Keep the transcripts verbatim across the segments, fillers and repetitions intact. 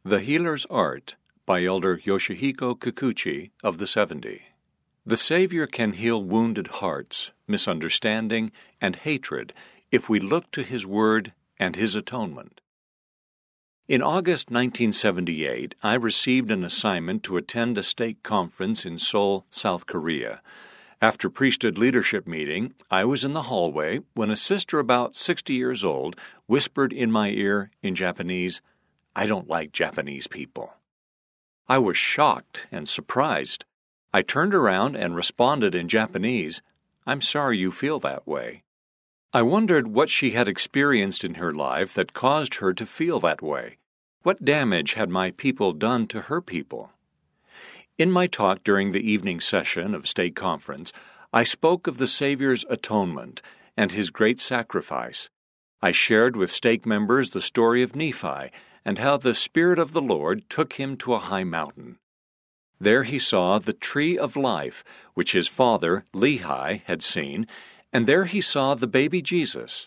The Healer's Art by Elder Yoshihiko Kikuchi of the seventy. The Savior can heal wounded hearts, misunderstanding, and hatred if we look to His Word and His atonement. In August nineteen seventy-eight, I received an assignment to attend a stake conference in Seoul, South Korea. After priesthood leadership meeting, I was in the hallway when a sister about sixty years old whispered in my ear in Japanese, "I don't like Japanese people." I was shocked and surprised. I turned around and responded in Japanese, "I'm sorry you feel that way." I wondered what she had experienced in her life that caused her to feel that way. What damage had my people done to her people? In my talk during the evening session of Stake Conference, I spoke of the Savior's atonement and His great sacrifice. I shared with stake members the story of Nephi and how the Spirit of the Lord took him to a high mountain. There he saw the tree of life, which his father, Lehi, had seen, and there he saw the baby Jesus.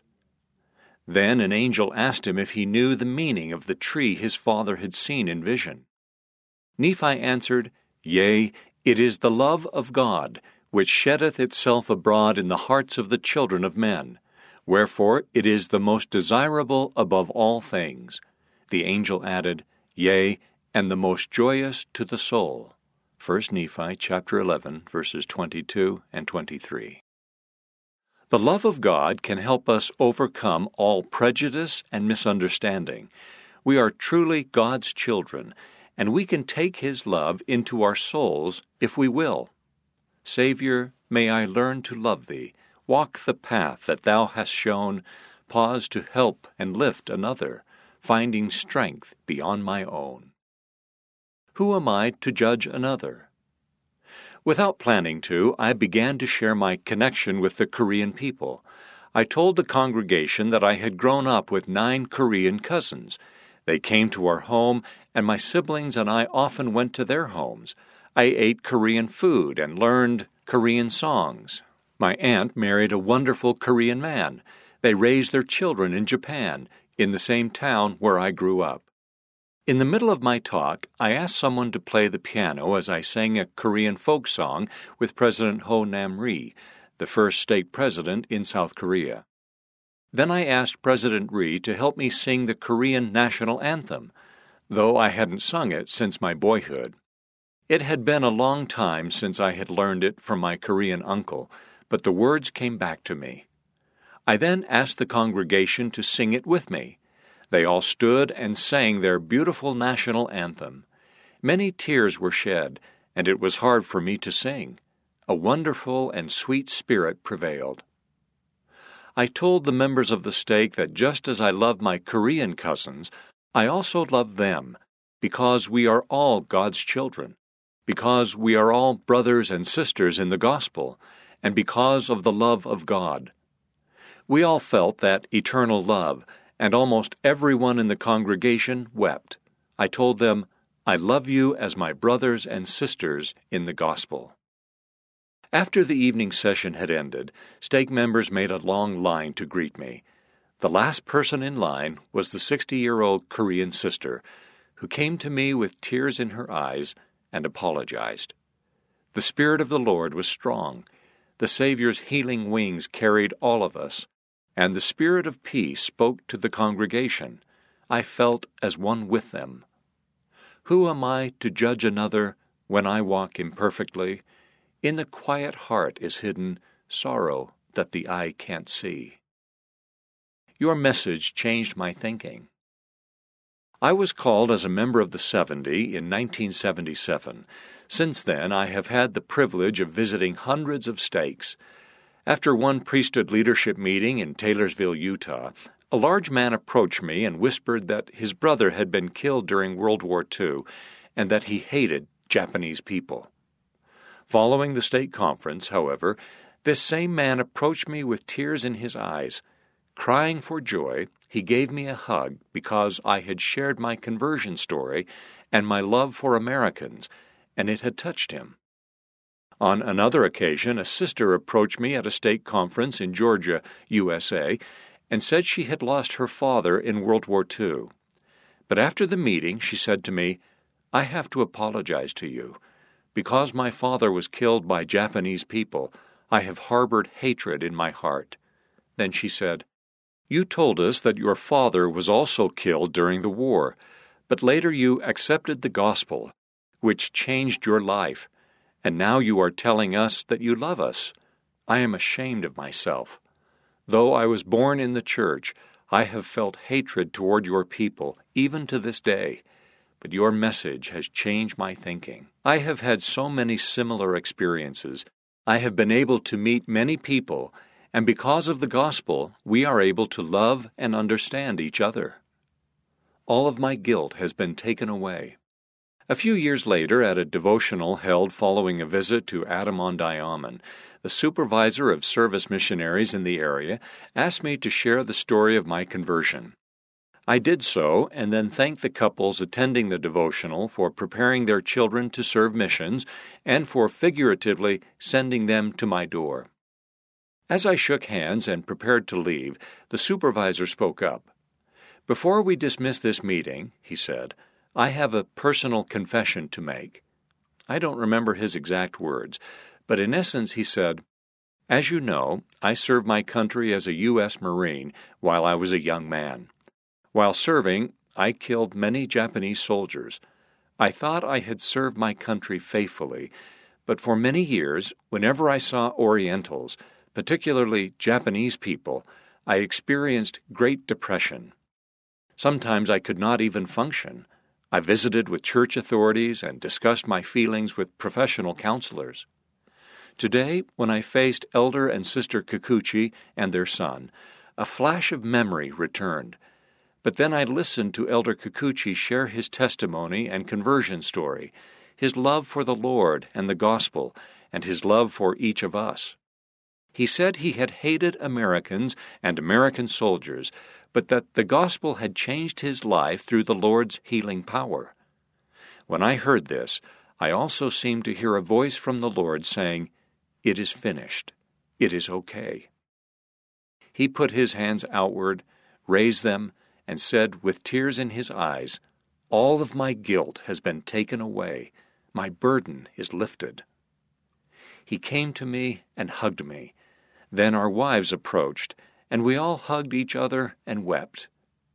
Then an angel asked him if he knew the meaning of the tree his father had seen in vision. Nephi answered, "Yea, it is the love of God, which sheddeth itself abroad in the hearts of the children of men. Wherefore it is the most desirable above all things." The angel added, "Yea, and the most joyous to the soul." First Nephi chapter eleven, verses twenty-two and twenty-three. The love of God can help us overcome all prejudice and misunderstanding. We are truly God's children, and we can take His love into our souls if we will. Savior, may I learn to love Thee, walk the path that Thou hast shown, pause to help and lift another, finding strength beyond my own. Who am I to judge another? Without planning to, I began to share my connection with the Korean people. I told the congregation that I had grown up with nine Korean cousins. They came to our home, and my siblings and I often went to their homes. I ate Korean food and learned Korean songs. My aunt married a wonderful Korean man. They raised their children in Japan, in the same town where I grew up. In the middle of my talk, I asked someone to play the piano as I sang a Korean folk song with President Ho Nam-ri, the first stake president in South Korea. Then I asked President Ri to help me sing the Korean national anthem, though I hadn't sung it since my boyhood. It had been a long time since I had learned it from my Korean uncle, but the words came back to me. I then asked the congregation to sing it with me. They all stood and sang their beautiful national anthem. Many tears were shed, and it was hard for me to sing. A wonderful and sweet spirit prevailed. I told the members of the stake that just as I loved my Korean cousins, I also love them, because we are all God's children, because we are all brothers and sisters in the gospel, and because of the love of God. We all felt that eternal love, and almost everyone in the congregation wept. I told them, "I love you as my brothers and sisters in the gospel." After the evening session had ended, stake members made a long line to greet me. The last person in line was the sixty-year-old Korean sister, who came to me with tears in her eyes and apologized. The Spirit of the Lord was strong. The Savior's healing wings carried all of us, and the Spirit of peace spoke to the congregation. I felt as one with them. Who am I to judge another when I walk imperfectly? In the quiet heart is hidden sorrow that the eye can't see. Your message changed my thinking. I was called as a member of the seventy in nineteen seventy-seven. Since then, I have had the privilege of visiting hundreds of stakes. After one priesthood leadership meeting in Taylorsville, Utah, a large man approached me and whispered that his brother had been killed during World War Two and that he hated Japanese people. Following the stake conference, however, this same man approached me with tears in his eyes. Crying for joy, he gave me a hug because I had shared my conversion story and my love for Americans, and it had touched him. On another occasion, a sister approached me at a stake conference in Georgia, U S A, and said she had lost her father in World War Two. But after the meeting, she said to me, "I have to apologize to you. Because my father was killed by Japanese people, I have harbored hatred in my heart." Then she said, "You told us that your father was also killed during the war, but later you accepted the gospel, which changed your life, and now you are telling us that you love us. I am ashamed of myself. Though I was born in the church, I have felt hatred toward your people, even to this day. But your message has changed my thinking. I have had so many similar experiences. I have been able to meet many people, and because of the gospel, we are able to love and understand each other. All of my guilt has been taken away." A few years later, at a devotional held following a visit to Adam-on-Diomen, the supervisor of service missionaries in the area asked me to share the story of my conversion. I did so, and then thanked the couples attending the devotional for preparing their children to serve missions and for figuratively sending them to my door. As I shook hands and prepared to leave, the supervisor spoke up. "Before we dismiss this meeting," he said, "I have a personal confession to make." I don't remember his exact words, but in essence he said, "As you know, I served my country as a U S Marine while I was a young man. While serving, I killed many Japanese soldiers. I thought I had served my country faithfully, but for many years, whenever I saw Orientals, particularly Japanese people, I experienced great depression. Sometimes I could not even function. I visited with church authorities and discussed my feelings with professional counselors. Today, when I faced Elder and Sister Kikuchi and their son, a flash of memory returned. But then I listened to Elder Kikuchi share his testimony and conversion story, his love for the Lord and the gospel, and his love for each of us. He said he had hated Americans and American soldiers, but that the gospel had changed his life through the Lord's healing power. When I heard this, I also seemed to hear a voice from the Lord saying, "It is finished. It is okay." He put his hands outward, raised them, and said with tears in his eyes, "All of my guilt has been taken away. My burden is lifted." He came to me and hugged me. Then our wives approached, and we all hugged each other and wept.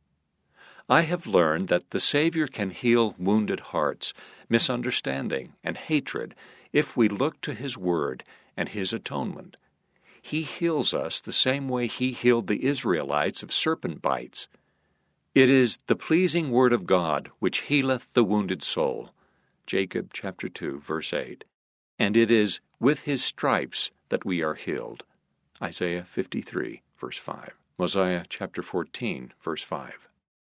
I have learned that the Savior can heal wounded hearts, misunderstanding, and hatred if we look to His Word and His atonement. He heals us the same way He healed the Israelites of serpent bites. It is the pleasing Word of God which healeth the wounded soul. Jacob chapter two, verse eight. And it is with His stripes that we are healed. Isaiah fifty-three, verse five. Mosiah chapter fourteen, verse five.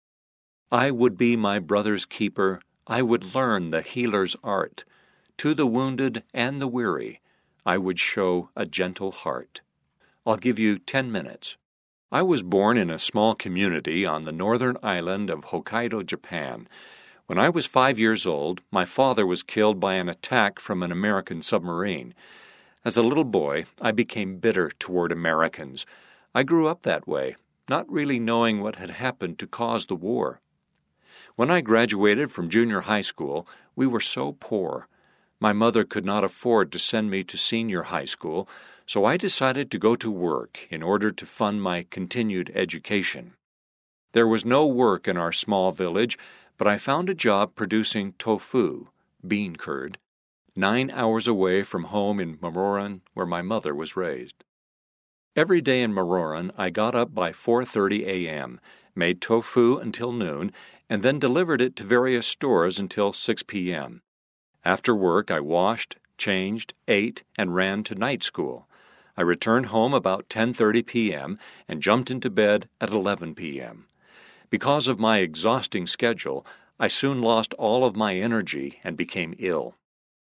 I would be my brother's keeper, I would learn the healer's art. To the wounded and the weary, I would show a gentle heart. I'll give you ten minutes. I was born in a small community on the northern island of Hokkaido, Japan. When I was five years old, my father was killed by an attack from an American submarine. As a little boy, I became bitter toward Americans. I grew up that way, not really knowing what had happened to cause the war. When I graduated from junior high school, we were so poor. My mother could not afford to send me to senior high school, so I decided to go to work in order to fund my continued education. There was no work in our small village, but I found a job producing tofu, bean curd, nine hours away from home in Mororan, where my mother was raised. Every day in Mororan, I got up by four thirty a.m., made tofu until noon, and then delivered it to various stores until six p.m. After work, I washed, changed, ate, and ran to night school. I returned home about ten thirty p.m. and jumped into bed at eleven p.m. Because of my exhausting schedule, I soon lost all of my energy and became ill.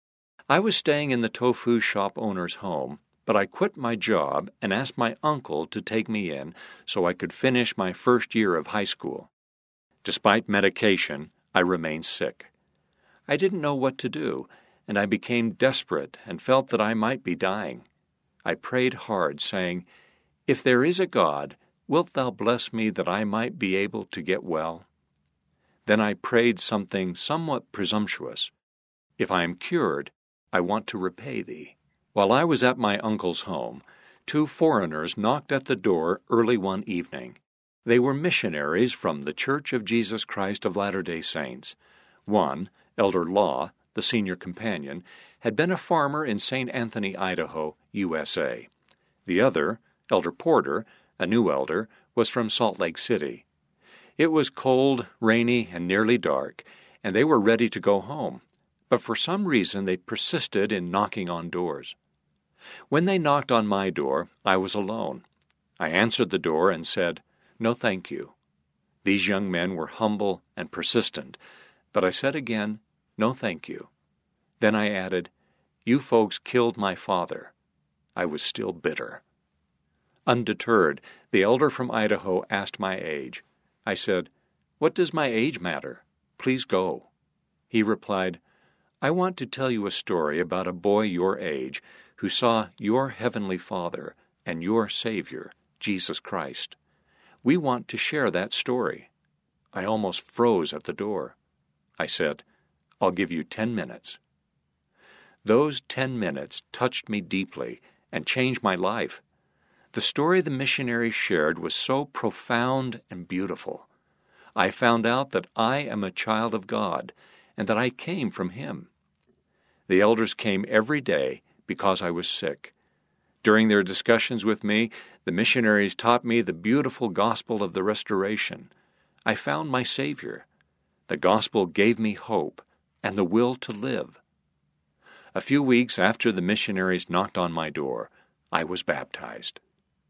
I was staying in the tofu shop owner's home, but I quit my job and asked my uncle to take me in so I could finish my first year of high school. Despite medication, I remained sick. I didn't know what to do, and I became desperate and felt that I might be dying. I prayed hard, saying, "If there is a God, wilt thou bless me that I might be able to get well?" Then I prayed something somewhat presumptuous. If I am cured, I want to repay thee. While I was at my uncle's home, two foreigners knocked at the door early one evening. They were missionaries from the Church of Jesus Christ of Latter-day Saints. One, Elder Law, the senior companion, had been a farmer in Saint Anthony, Idaho, U S A. The other, Elder Porter, a new elder, was from Salt Lake City. It was cold, rainy, and nearly dark, and they were ready to go home, but for some reason they persisted in knocking on doors. When they knocked on my door, I was alone. I answered the door and said, "No, thank you." These young men were humble and persistent, but I said again, "No, thank you." Then I added, "You folks killed my father." I was still bitter. Undeterred, the elder from Idaho asked my age. I said, "What does my age matter? Please go." He replied, "I want to tell you a story about a boy your age who saw your heavenly Father and your Savior, Jesus Christ. We want to share that story." I almost froze at the door. I said, "I'll give you ten minutes." Those ten minutes touched me deeply and changed my life. The story the missionary shared was so profound and beautiful. I found out that I am a child of God and that I came from Him. The elders came every day because I was sick. During their discussions with me, the missionaries taught me the beautiful gospel of the restoration. I found my Savior. The gospel gave me hope and the will to live. A few weeks after the missionaries knocked on my door, I was baptized.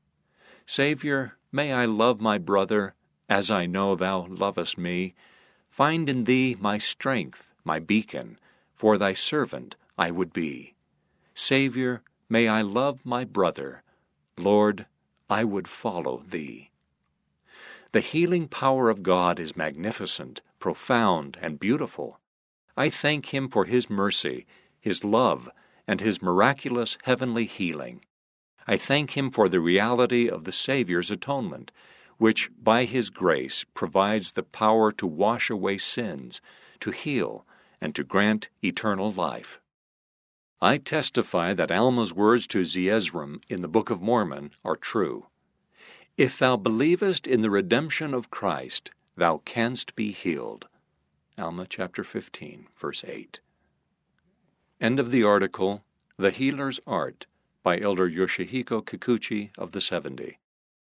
Savior, may I love my brother as I know Thou lovest me. Find in Thee my strength, my beacon, for Thy servant I would be. Savior, may I love my brother. Lord, I would follow Thee. The healing power of God is magnificent, profound, and beautiful. I thank Him for His mercy, His love, and His miraculous heavenly healing. I thank Him for the reality of the Savior's atonement, which by His grace provides the power to wash away sins, to heal, and to grant eternal life. I testify that Alma's words to Zeezrom in the Book of Mormon are true. If thou believest in the redemption of Christ, thou canst be healed. Alma chapter fifteen, verse eight. End of the article, The Healer's Art, by Elder Yoshihiko Kikuchi of the seventy.